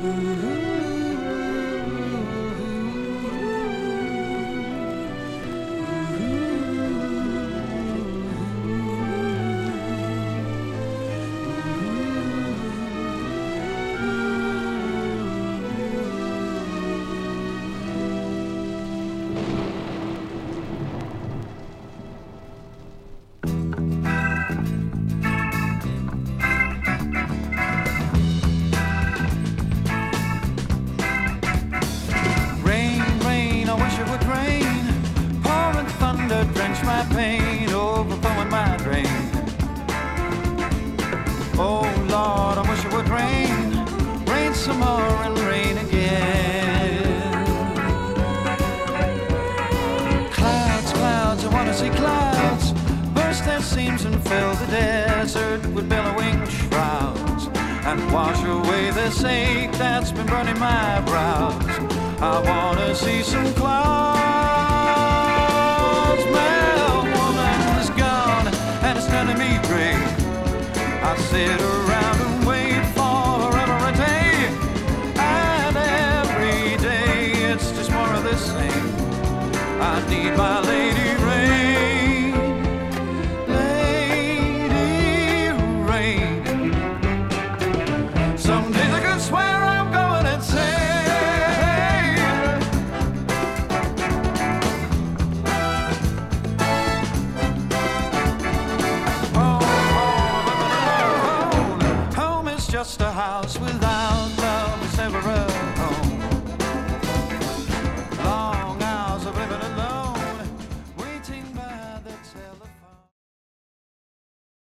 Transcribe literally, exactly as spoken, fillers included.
My pain, overflowing my drain. Oh Lord, I wish it would rain, rain some more and rain again. Clouds, clouds, I wanna see clouds burst their seams and fill the desert with billowing shrouds, and wash away this ache that's been burning my brows. I wanna see some clouds. I sit around and wait for every day, and every day it's just more of the same. I need my lady rain, lady rain. Some days I could swear I'm going insane. Just a house with